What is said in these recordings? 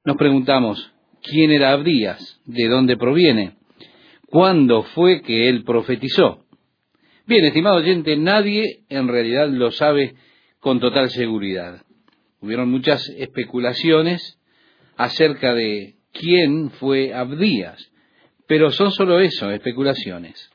Nos preguntamos, ¿quién era Abdías? ¿De dónde proviene? ¿Cuándo fue que él profetizó? Bien, estimado oyente, nadie en realidad lo sabe con total seguridad. Hubieron muchas especulaciones acerca de quién fue Abdías, pero son solo eso, especulaciones.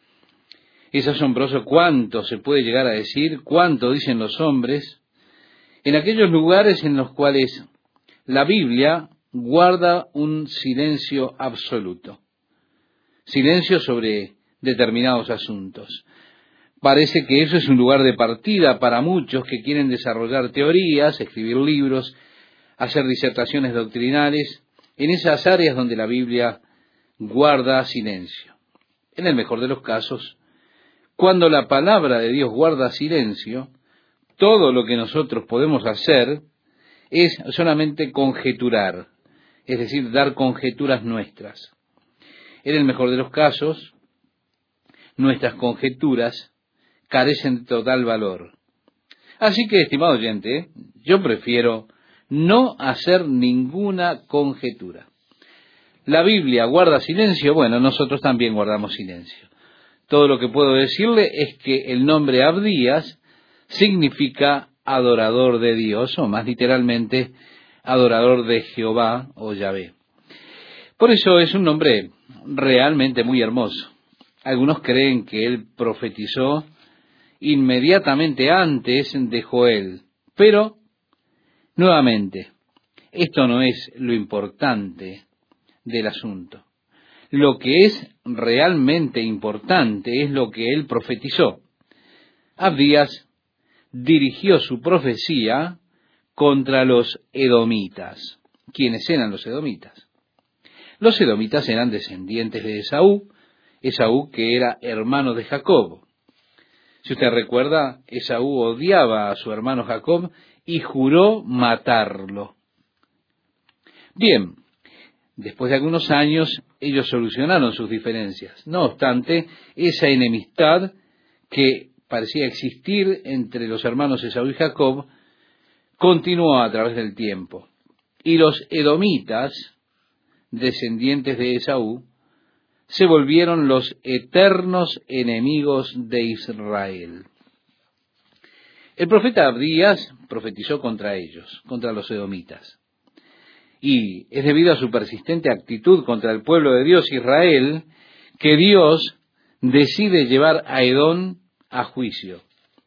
Es asombroso cuánto se puede llegar a decir, cuánto dicen los hombres, en aquellos lugares en los cuales la Biblia guarda un silencio absoluto. Silencio sobre determinados asuntos. Parece que eso es un lugar de partida para muchos que quieren desarrollar teorías, escribir libros, hacer disertaciones doctrinales, en esas áreas donde la Biblia guarda silencio. En el mejor de los casos, cuando la palabra de Dios guarda silencio, todo lo que nosotros podemos hacer es solamente conjeturar, es decir, dar conjeturas nuestras. En el mejor de los casos, nuestras conjeturas carecen de total valor. Así que, estimado oyente, yo prefiero no hacer ninguna conjetura. La Biblia guarda silencio, bueno, nosotros también guardamos silencio. Todo lo que puedo decirle es que el nombre Abdías significa adorador de Dios, o más literalmente, adorador de Jehová o Yahvé. Por eso es un nombre realmente muy hermoso. Algunos creen que él profetizó inmediatamente antes de Joel, pero, nuevamente, esto no es lo importante del asunto. Lo que es realmente importante es lo que él profetizó. Abdías dirigió su profecía contra los edomitas. ¿Quiénes eran los edomitas? Los edomitas eran descendientes de Esaú, Esaú que era hermano de Jacob. Si usted recuerda, Esaú odiaba a su hermano Jacob y juró matarlo. Bien, después de algunos años, ellos solucionaron sus diferencias. No obstante, esa enemistad que parecía existir entre los hermanos Esaú y Jacob continuó a través del tiempo. Y los edomitas, descendientes de Esaú, se volvieron los eternos enemigos de Israel. El profeta Abdías profetizó contra ellos, contra los edomitas. Y es debido a su persistente actitud contra el pueblo de Dios, Israel, que Dios decide llevar a Edom a juicio.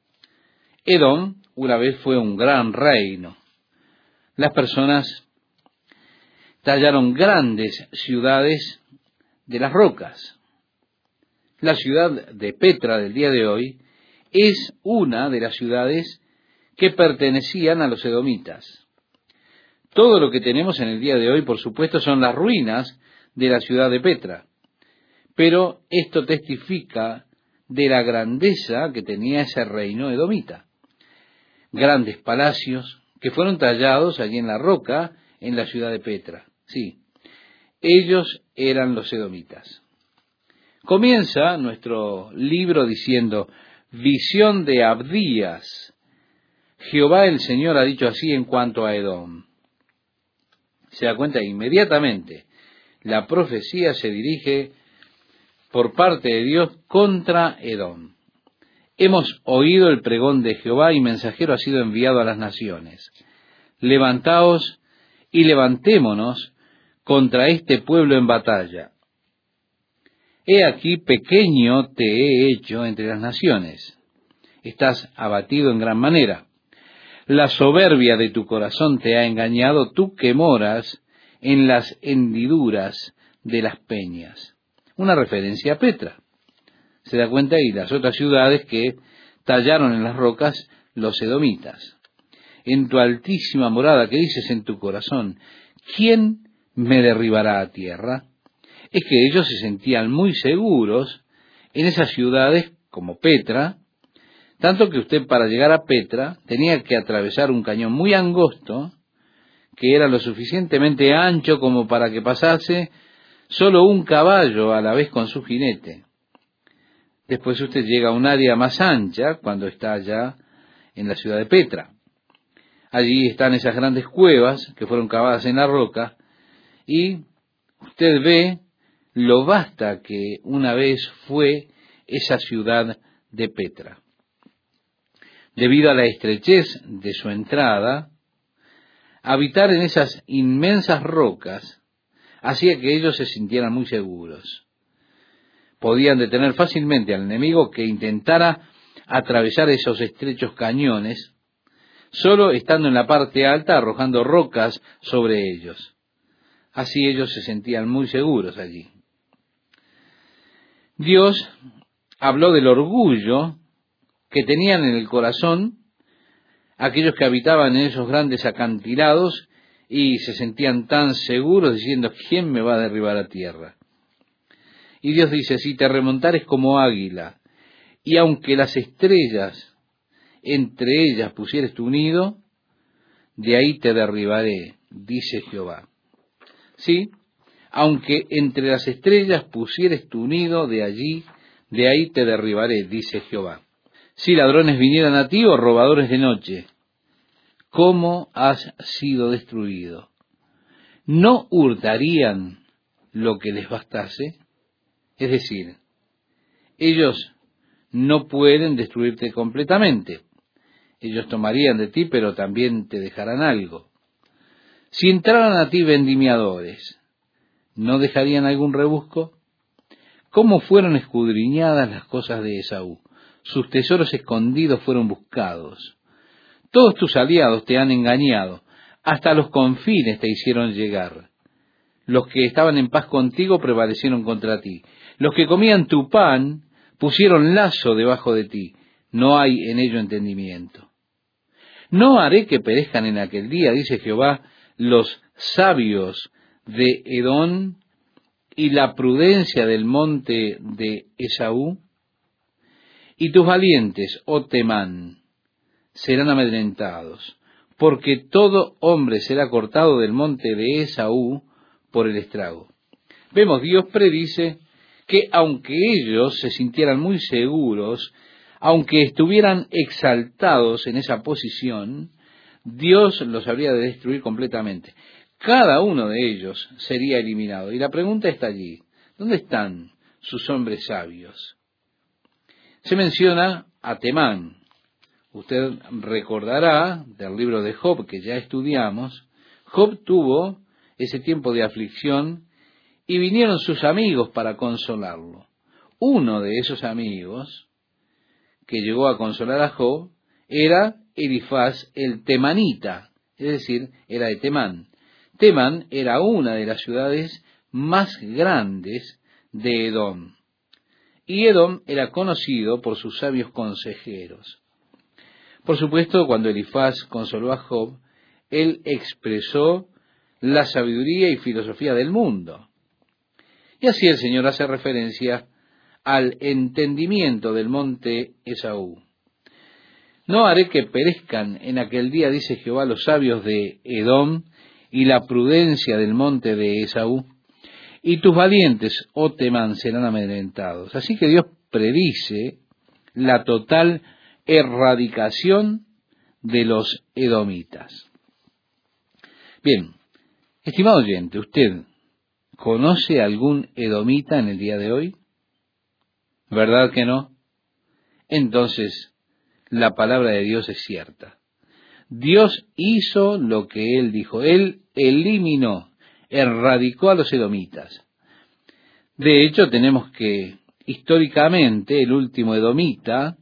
Edom una vez fue un gran reino. Las personas tallaron grandes ciudades de las rocas. La ciudad de Petra del día de hoy es una de las ciudades que pertenecían a los edomitas. Todo lo que tenemos en el día de hoy, por supuesto, son las ruinas de la ciudad de Petra. Pero esto testifica de la grandeza que tenía ese reino edomita. Grandes palacios que fueron tallados allí en la roca en la ciudad de Petra. Sí, ellos eran los edomitas. Comienza nuestro libro diciendo, visión de Abdías. Jehová el Señor ha dicho así en cuanto a Edom. Se da cuenta inmediatamente, la profecía se dirige por parte de Dios contra Edom. Hemos oído el pregón de Jehová y mensajero ha sido enviado a las naciones. Levantaos y levantémonos contra este pueblo en batalla. He aquí pequeño te he hecho entre las naciones. Estás abatido en gran manera. La soberbia de tu corazón te ha engañado, tú que moras en las hendiduras de las peñas. Una referencia a Petra. Se da cuenta y las otras ciudades que tallaron en las rocas los edomitas. En tu altísima morada, ¿qué dices en tu corazón? ¿Quién me derribará a tierra? Es que ellos se sentían muy seguros en esas ciudades como Petra, tanto que usted para llegar a Petra tenía que atravesar un cañón muy angosto, que era lo suficientemente ancho como para que pasase solo un caballo a la vez con su jinete. Después usted llega a un área más ancha cuando está allá en la ciudad de Petra. Allí están esas grandes cuevas que fueron cavadas en la roca, y usted ve lo vasta que una vez fue esa ciudad de Petra. Debido a la estrechez de su entrada, habitar en esas inmensas rocas hacía que ellos se sintieran muy seguros. Podían detener fácilmente al enemigo que intentara atravesar esos estrechos cañones, solo estando en la parte alta arrojando rocas sobre ellos. Así ellos se sentían muy seguros allí. Dios habló del orgullo que tenían en el corazón aquellos que habitaban en esos grandes acantilados y se sentían tan seguros diciendo, ¿quién me va a derribar a tierra? Y Dios dice, si te remontares como águila, y aunque las estrellas entre ellas pusieres tu nido, de ahí te derribaré, dice Jehová. Sí, aunque entre las estrellas pusieres tu nido, de ahí te derribaré, dice Jehová. Si ladrones vinieran a ti o robadores de noche, ¿cómo has sido destruido? ¿No hurtarían lo que les bastase? Es decir, ellos no pueden destruirte completamente. Ellos tomarían de ti, pero también te dejarán algo. Si entraran a ti vendimiadores, ¿no dejarían algún rebusco? ¿Cómo fueron escudriñadas las cosas de Esaú? Sus tesoros escondidos fueron buscados. Todos tus aliados te han engañado, hasta los confines te hicieron llegar. Los que estaban en paz contigo prevalecieron contra ti. Los que comían tu pan pusieron lazo debajo de ti. No hay en ello entendimiento. No haré que perezcan en aquel día, dice Jehová, los sabios de Edom y la prudencia del monte de Esaú. Y tus valientes, oh Temán, serán amedrentados, porque todo hombre será cortado del monte de Esaú por el estrago. Vemos, Dios predice que aunque ellos se sintieran muy seguros, aunque estuvieran exaltados en esa posición, Dios los habría de destruir completamente. Cada uno de ellos sería eliminado. Y la pregunta está allí, ¿dónde están sus hombres sabios? Se menciona a Temán. Usted recordará del libro de Job que ya estudiamos, Job tuvo ese tiempo de aflicción y vinieron sus amigos para consolarlo. Uno de esos amigos que llegó a consolar a Job era Elifaz el temanita, es decir, era de Temán. Temán era una de las ciudades más grandes de Edom. Y Edom era conocido por sus sabios consejeros. Por supuesto, cuando Elifaz consoló a Job, él expresó la sabiduría y filosofía del mundo. Y así el Señor hace referencia al entendimiento del monte Esaú. No haré que perezcan en aquel día, dice Jehová, los sabios de Edom y la prudencia del monte de Esaú, y tus valientes, oh Temán, serán amedrentados. Así que Dios predice la total erradicación de los edomitas. Bien, estimado oyente, ¿usted conoce algún edomita en el día de hoy? ¿Verdad que no? Entonces, la palabra de Dios es cierta. Dios hizo lo que Él dijo. Él eliminó, erradicó a los edomitas. De hecho, tenemos que, históricamente, el último edomita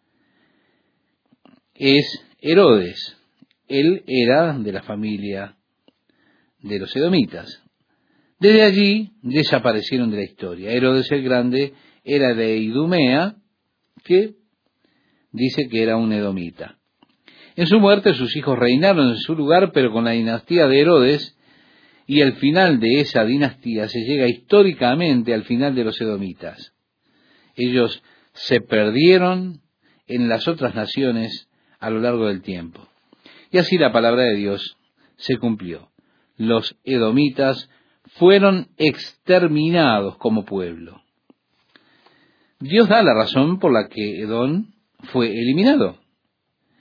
es Herodes. Él era de la familia de los edomitas. Desde allí desaparecieron de la historia. Herodes el Grande era de Idumea, que dice que era un edomita. En su muerte sus hijos reinaron en su lugar, pero con la dinastía de Herodes y el final de esa dinastía se llega históricamente al final de los edomitas. Ellos se perdieron en las otras naciones a lo largo del tiempo. Y así la palabra de Dios se cumplió. Los edomitas fueron exterminados como pueblo. Dios da la razón por la que Edom fue eliminado.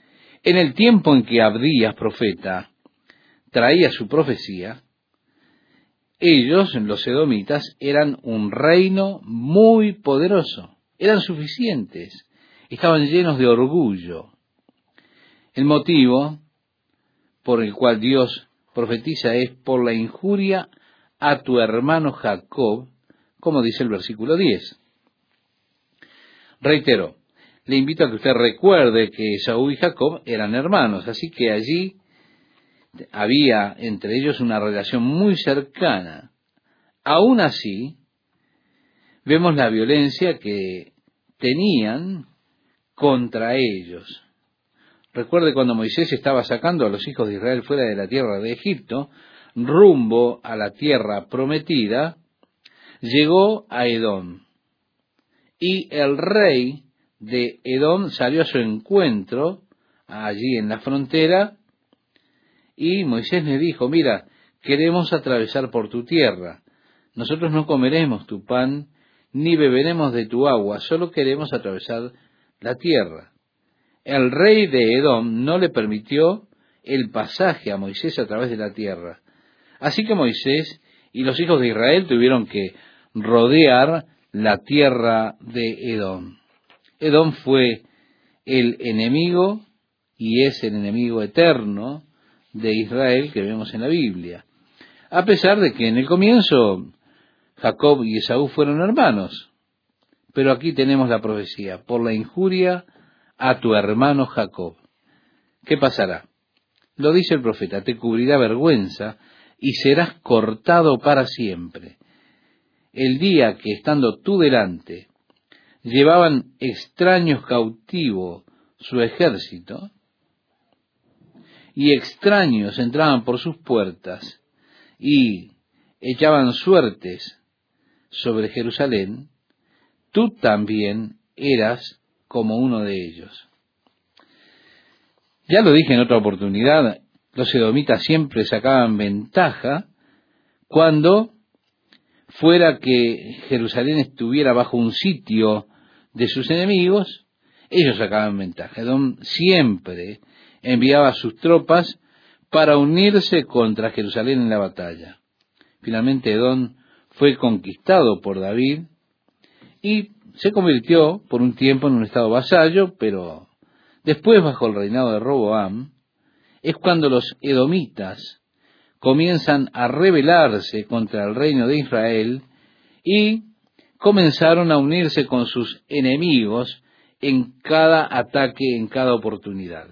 En el tiempo en que Abdías, profeta, traía su profecía, ellos, los edomitas, eran un reino muy poderoso, eran suficientes, estaban llenos de orgullo. El motivo por el cual Dios profetiza es por la injuria a tu hermano Jacob, como dice el versículo 10. Reitero, le invito a que usted recuerde que Esaú y Jacob eran hermanos, así que allí había entre ellos una relación muy cercana. Aún así, vemos la violencia que tenían contra ellos. Recuerde cuando Moisés estaba sacando a los hijos de Israel fuera de la tierra de Egipto, rumbo a la tierra prometida, llegó a Edom. Y el rey de Edom salió a su encuentro, allí en la frontera, y Moisés le dijo, mira, queremos atravesar por tu tierra. Nosotros no comeremos tu pan, ni beberemos de tu agua, solo queremos atravesar la tierra. El rey de Edom no le permitió el pasaje a Moisés a través de la tierra. Así que Moisés y los hijos de Israel tuvieron que rodear la tierra de Edom. Edom fue el enemigo y es el enemigo eterno de Israel que vemos en la Biblia. A pesar de que en el comienzo Jacob y Esaú fueron hermanos. Pero aquí tenemos la profecía, por la injuria a tu hermano Jacob. ¿Qué pasará? Lo dice el profeta, te cubrirá vergüenza y serás cortado para siempre. El día que estando tú delante llevaban extraños cautivos su ejército y extraños entraban por sus puertas y echaban suertes sobre Jerusalén, tú también eras como uno de ellos. Ya lo dije en otra oportunidad, los edomitas siempre sacaban ventaja cuando fuera que Jerusalén estuviera bajo un sitio de sus enemigos, ellos sacaban ventaja. Edom siempre enviaba a sus tropas para unirse contra Jerusalén en la batalla. Finalmente Edom fue conquistado por David y se convirtió por un tiempo en un estado vasallo, pero después, bajo el reinado de Roboam, es cuando los edomitas comienzan a rebelarse contra el reino de Israel y comenzaron a unirse con sus enemigos en cada ataque, en cada oportunidad.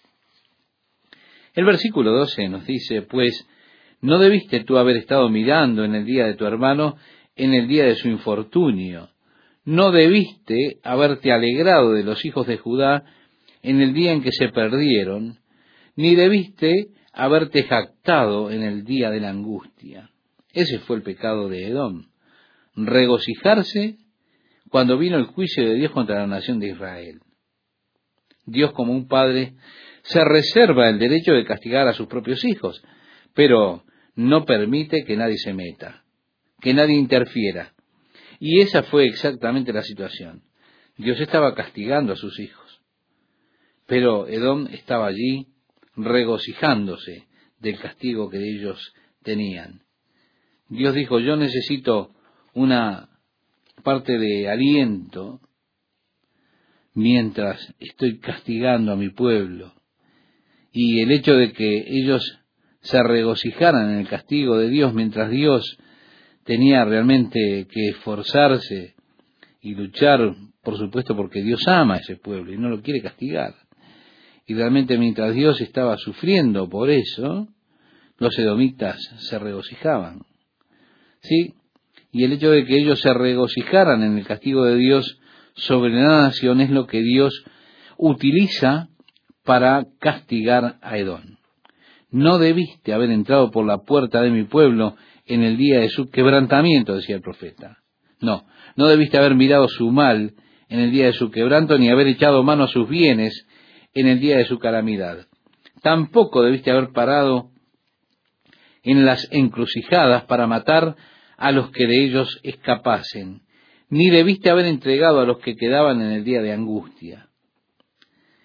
El versículo 12 nos dice, pues, ¿no debiste tú haber estado mirando en el día de tu hermano, en el día de su infortunio? ¿No debiste haberte alegrado de los hijos de Judá en el día en que se perdieron? Ni debiste haberte jactado en el día de la angustia. Ese fue el pecado de Edom. Regocijarse cuando vino el juicio de Dios contra la nación de Israel. Dios, como un padre, se reserva el derecho de castigar a sus propios hijos, pero no permite que nadie se meta, que nadie interfiera. Y esa fue exactamente la situación. Dios estaba castigando a sus hijos, pero Edom estaba allí regocijándose del castigo que ellos tenían. Dios dijo, yo necesito una parte de aliento mientras estoy castigando a mi pueblo. Y el hecho de que ellos se regocijaran en el castigo de Dios mientras Dios tenía realmente que esforzarse y luchar, por supuesto, porque Dios ama a ese pueblo y no lo quiere castigar. Y realmente mientras Dios estaba sufriendo por eso, los edomitas se regocijaban. ¿Sí? Y el hecho de que ellos se regocijaran en el castigo de Dios sobre la nación es lo que Dios utiliza para castigar a Edom. No debiste haber entrado por la puerta de mi pueblo en el día de su quebrantamiento, decía el profeta. No debiste haber mirado su mal en el día de su quebranto, ni haber echado mano a sus bienes en el día de su calamidad. Tampoco debiste haber parado en las encrucijadas para matar a los que de ellos escapasen, ni debiste haber entregado a los que quedaban en el día de angustia.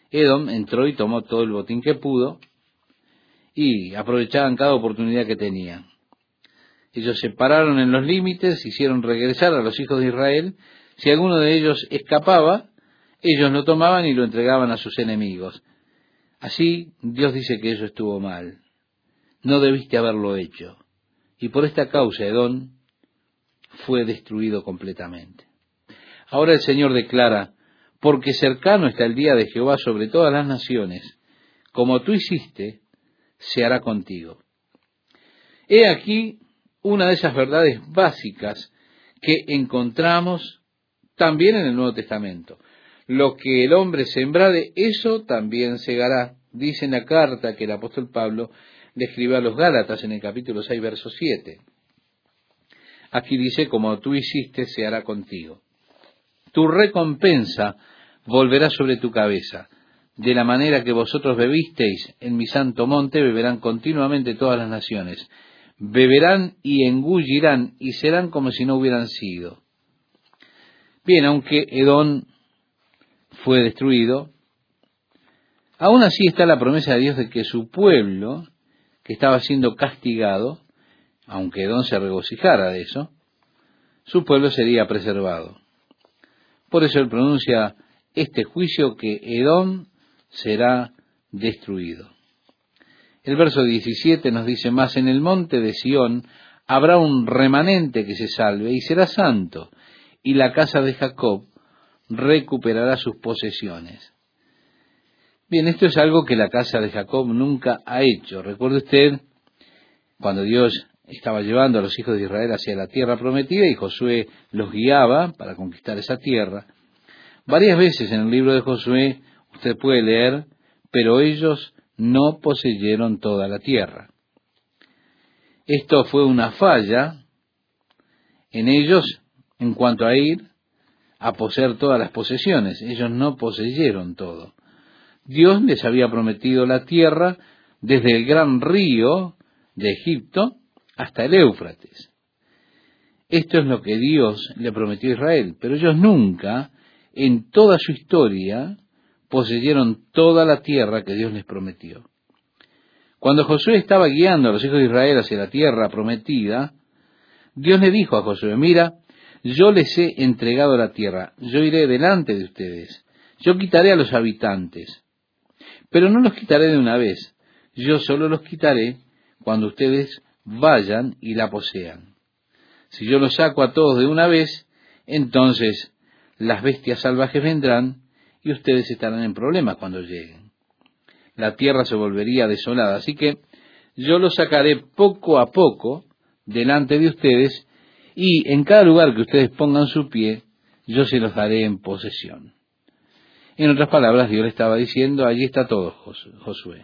Edom entró y tomó todo el botín que pudo y aprovechaban cada oportunidad que tenían. Ellos se pararon en los límites, hicieron regresar a los hijos de Israel. Si alguno de ellos escapaba, ellos lo tomaban y lo entregaban a sus enemigos. Así Dios dice que eso estuvo mal. No debiste haberlo hecho. Y por esta causa Edom fue destruido completamente. Ahora el Señor declara: porque cercano está el día de Jehová sobre todas las naciones, como tú hiciste, se hará contigo. He aquí una de esas verdades básicas que encontramos también en el Nuevo Testamento. Lo que el hombre sembrare, eso también segará, dice en la carta que el apóstol Pablo le escribió a los Gálatas en el capítulo 6, verso 7. Aquí dice: como tú hiciste, se hará contigo. Tu recompensa volverá sobre tu cabeza. De la manera que vosotros bebisteis en mi santo monte, beberán continuamente todas las naciones. Beberán y engullirán y serán como si no hubieran sido. Bien, aunque Edom fue destruido, aún así está la promesa de Dios de que su pueblo, que estaba siendo castigado, aunque Edom se regocijara de eso, su pueblo sería preservado. Por eso él pronuncia este juicio, que Edom será destruido. El verso 17 nos dice: mas en el monte de Sión habrá un remanente que se salve y será santo, y la casa de Jacob recuperará sus posesiones. Bien, esto es algo que la casa de Jacob nunca ha hecho. Recuerde usted cuando Dios estaba llevando a los hijos de Israel hacia la tierra prometida y Josué los guiaba para conquistar esa tierra. Varias veces en el libro de Josué usted puede leer: pero ellos no poseyeron toda la tierra. Esto fue una falla en ellos en cuanto a ir a poseer todas las posesiones. Ellos no poseyeron todo. Dios les había prometido la tierra desde el gran río de Egipto hasta el Éufrates. Esto es lo que Dios le prometió a Israel, pero ellos nunca, en toda su historia, poseyeron toda la tierra que Dios les prometió. Cuando Josué estaba guiando a los hijos de Israel hacia la tierra prometida, Dios le dijo a Josué: mira, yo les he entregado la tierra, yo iré delante de ustedes, yo quitaré a los habitantes, pero no los quitaré de una vez, yo solo los quitaré cuando ustedes vayan y la posean. Si yo los saco a todos de una vez, entonces las bestias salvajes vendrán y ustedes estarán en problemas cuando lleguen. La tierra se volvería desolada, así que yo los sacaré poco a poco delante de ustedes, y en cada lugar que ustedes pongan su pie, yo se los daré en posesión. En otras palabras, Dios le estaba diciendo: allí está todo, Josué.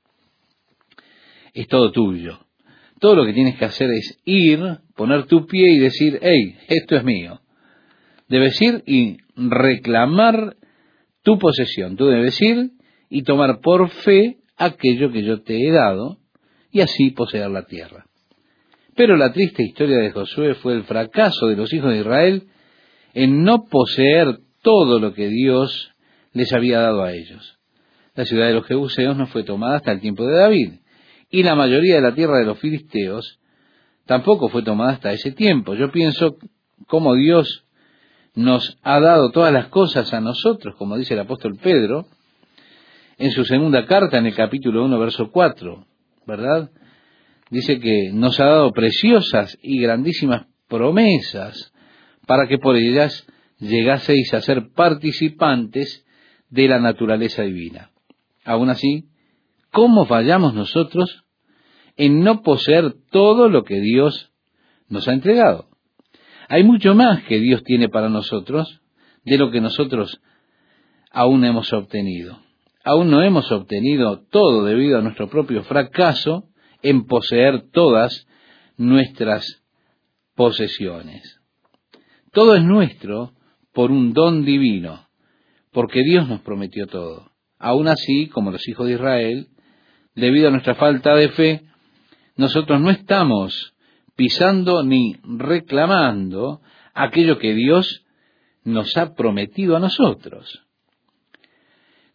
Es todo tuyo. Todo lo que tienes que hacer es ir, poner tu pie y decir: hey, esto es mío. Debes ir y reclamar tu posesión. Tú debes ir y tomar por fe aquello que yo te he dado, y así poseer la tierra. Pero la triste historia de Josué fue el fracaso de los hijos de Israel en no poseer todo lo que Dios les había dado a ellos. La ciudad de los jebuseos no fue tomada hasta el tiempo de David, y la mayoría de la tierra de los filisteos tampoco fue tomada hasta ese tiempo. Yo pienso cómo Dios nos ha dado todas las cosas a nosotros, como dice el apóstol Pedro en su segunda carta, en el capítulo 1, verso 4, ¿verdad? Dice que nos ha dado preciosas y grandísimas promesas para que por ellas llegaseis a ser participantes de la naturaleza divina. Aún así, ¿cómo fallamos nosotros en no poseer todo lo que Dios nos ha entregado? Hay mucho más que Dios tiene para nosotros de lo que nosotros aún hemos obtenido. Aún no hemos obtenido todo debido a nuestro propio fracaso en poseer todas nuestras posesiones. Todo es nuestro por un don divino, porque Dios nos prometió todo. Aún así, como los hijos de Israel, debido a nuestra falta de fe, nosotros no estamos pisando ni reclamando aquello que Dios nos ha prometido a nosotros.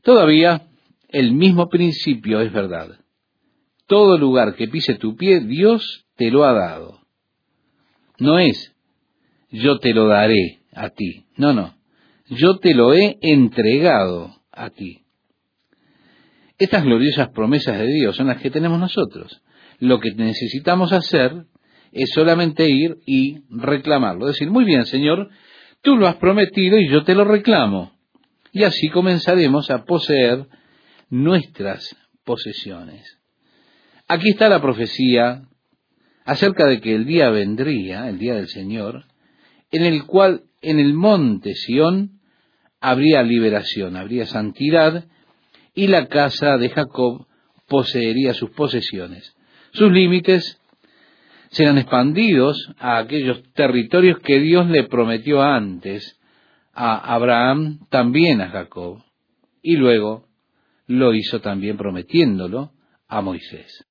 Todavía, el mismo principio es verdad. Todo lugar que pise tu pie, Dios te lo ha dado. No es, yo te lo daré a ti. No, no. Yo te lo he entregado a ti. Estas gloriosas promesas de Dios son las que tenemos nosotros. Lo que necesitamos hacer es solamente ir y reclamarlo. Decir, muy bien, Señor, tú lo has prometido y yo te lo reclamo. Y así comenzaremos a poseer nuestras posesiones. Aquí está la profecía acerca de que el día vendría, el día del Señor, en el cual en el monte Sión habría liberación, habría santidad, y la casa de Jacob poseería sus posesiones. Sus límites serán expandidos a aquellos territorios que Dios le prometió antes a Abraham, también a Jacob, y luego lo hizo también prometiéndolo a Moisés.